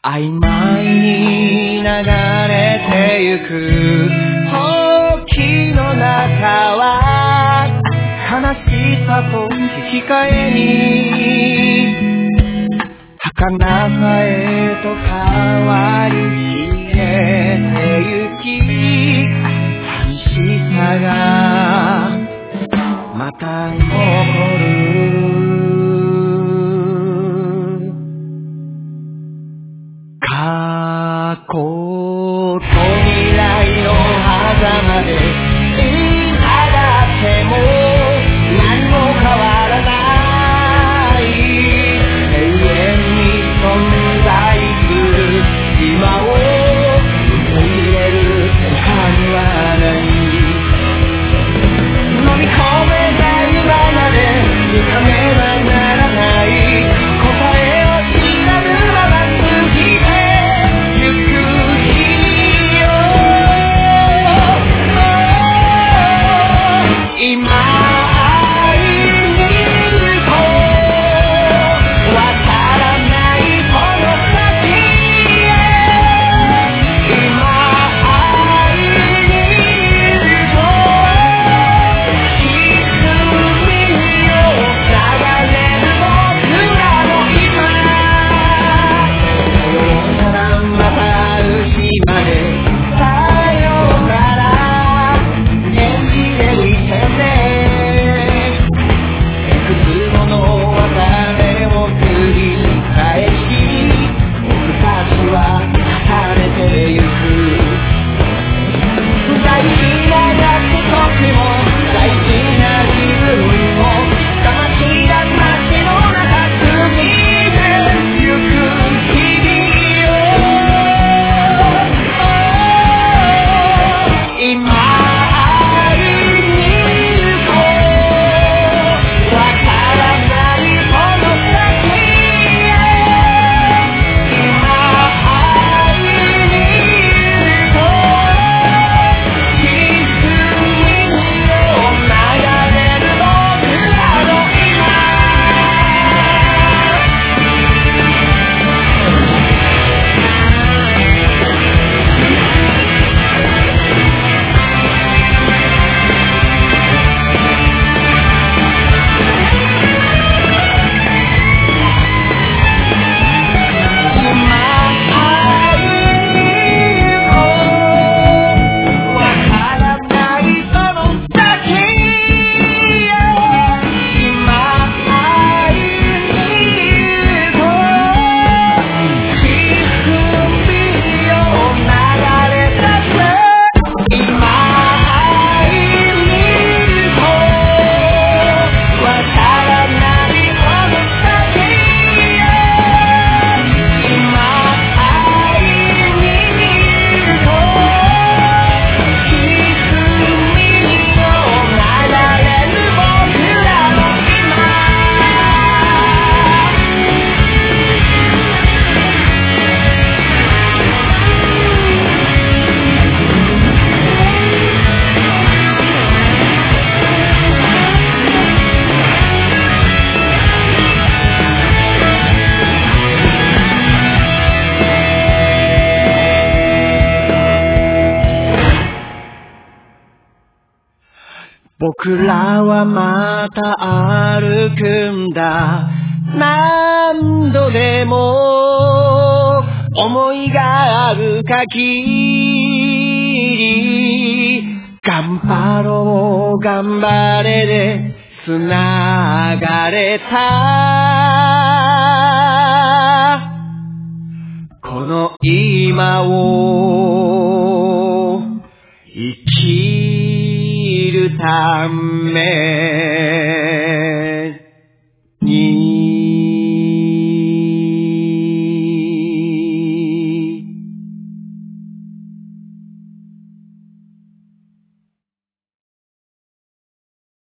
曖昧に流れてゆく時の中は悲しさと引き換えに儚さへと変わり消えてゆき寂しさがまた残る過去と未来の狭間でいただっても何も変わらない永遠に存在する今を受け入れる他にはない飲み込めないままで掴めばならない答えを知らぬまま過ぎてゆく日よ今会いに行こうわからないこの先へ今会いに行こう沈みよ流れる僕らの今さよならまた会う日までさよなら演じていてねいくつもの別れを繰り返し僕たちは重ねてゆく大事な約束も大事な自分も騙しだ街の中過ぎてゆく日々よ今会いに行こうわからないこの先へ今会いに行こう沈みよ流れる僕らの今僕らはまた歩くんだ何度でも思いがある限り頑張ろう頑張れで繋がれたこの今を生きるため